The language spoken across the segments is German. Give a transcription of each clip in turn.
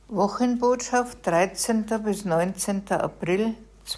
Wochenbotschaft 13. bis 19. April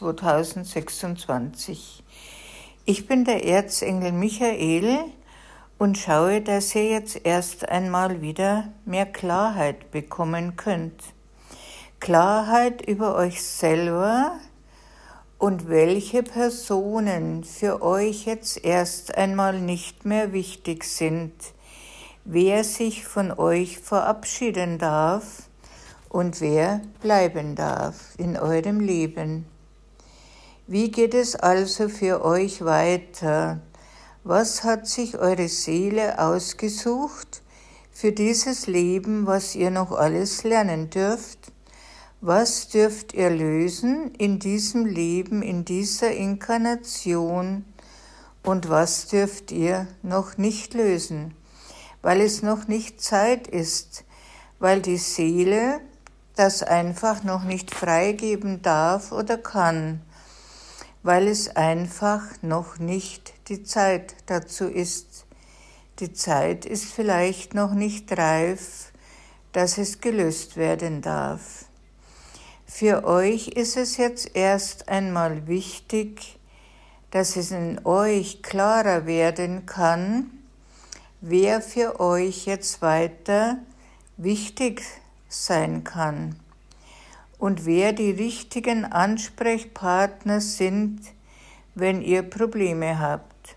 2026. Ich bin der Erzengel Michael und schaue, dass ihr jetzt erst einmal wieder mehr Klarheit bekommen könnt. Klarheit über euch selber und welche Personen für euch jetzt erst einmal nicht mehr wichtig sind, wer sich von euch verabschieden darf und wer bleiben darf in eurem Leben. Wie geht es also für euch weiter? Was hat sich eure Seele ausgesucht für dieses Leben, was ihr noch alles lernen dürft? Was dürft ihr lösen in diesem Leben, in dieser Inkarnation? Und was dürft ihr noch nicht lösen? Weil es noch nicht Zeit ist, weil die Seele das einfach noch nicht freigeben darf oder kann, weil es einfach noch nicht die Zeit dazu ist. Die Zeit ist vielleicht noch nicht reif, dass es gelöst werden darf. Für euch ist es jetzt erst einmal wichtig, dass es in euch klarer werden kann, wer für euch jetzt weiter wichtig sein kann und wer die richtigen Ansprechpartner sind, wenn ihr Probleme habt.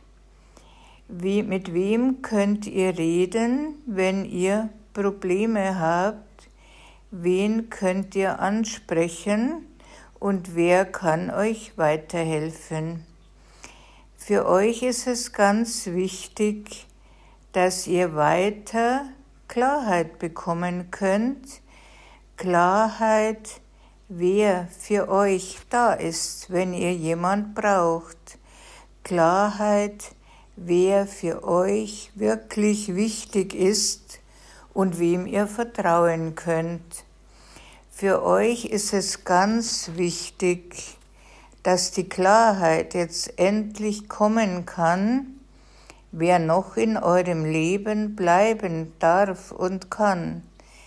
Mit wem könnt ihr reden, wenn ihr Probleme habt? Wen könnt ihr ansprechen und wer kann euch weiterhelfen? Für euch ist es ganz wichtig, dass ihr weiter Klarheit bekommen könnt, Klarheit, wer für euch da ist, wenn ihr jemand braucht. Klarheit, wer für euch wirklich wichtig ist und wem ihr vertrauen könnt. Für euch ist es ganz wichtig, dass die Klarheit jetzt endlich kommen kann, wer noch in eurem Leben bleiben darf und kann,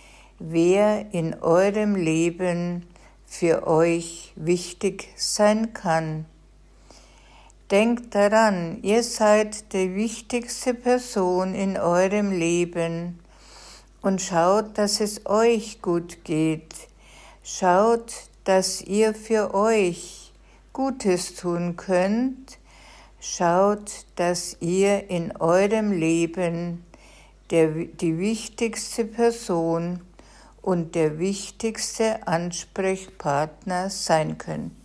wer in eurem Leben für euch wichtig sein kann. Denkt daran, ihr seid die wichtigste Person in eurem Leben und schaut, dass es euch gut geht. Schaut, dass ihr für euch Gutes tun könnt. Schaut, dass ihr in eurem Leben die wichtigste Person und der wichtigste Ansprechpartner sein könnt.